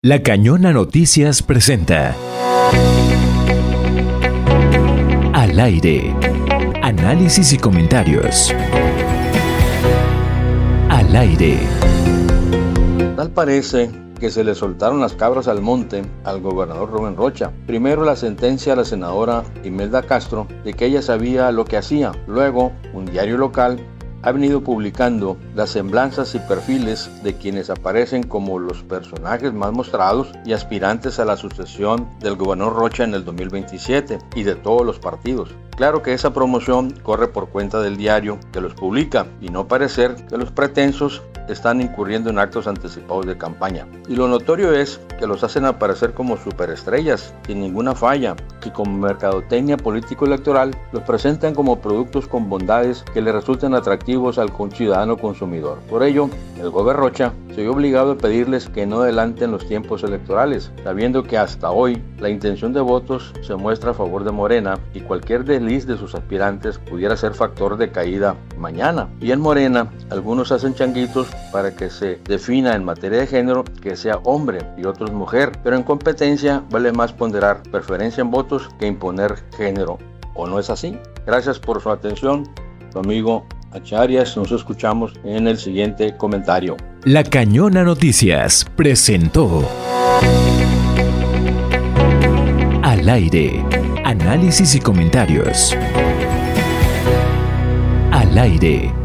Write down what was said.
La Cañona Noticias presenta Al aire. Análisis y comentarios. Al aire. Tal parece que se le soltaron las cabras al monte al gobernador Rubén Rocha. Primero la sentencia a la senadora Imelda Castro de que ella sabía lo que hacía. Luego, un diario local ha venido publicando las semblanzas y perfiles de quienes aparecen como los personajes más mostrados y aspirantes a la sucesión del gobernador Rocha en el 2027 y de todos los partidos. Claro que esa promoción corre por cuenta del diario que los publica y no parecer que los pretensos están incurriendo en actos anticipados de campaña. Y lo notorio es que los hacen aparecer como superestrellas, sin ninguna falla, y como mercadotecnia político-electoral los presentan como productos con bondades que le resulten atractivos al ciudadano consumidor. Por ello, el gobernador Rocha se vio obligado a pedirles que no adelanten los tiempos electorales, sabiendo que hasta hoy la intención de votos se muestra a favor de Morena y cualquier desliz de sus aspirantes pudiera ser factor de caída mañana. Y en Morena, algunos hacen changuitos para que se defina en materia de género que sea hombre y otros mujer, pero en competencia vale más ponderar preferencia en votos que imponer género. ¿O no es así? Gracias por su atención, su amigo Acharias. Nos escuchamos en el siguiente comentario. La Cañona Noticias presentó Al aire. Análisis y comentarios. Al aire.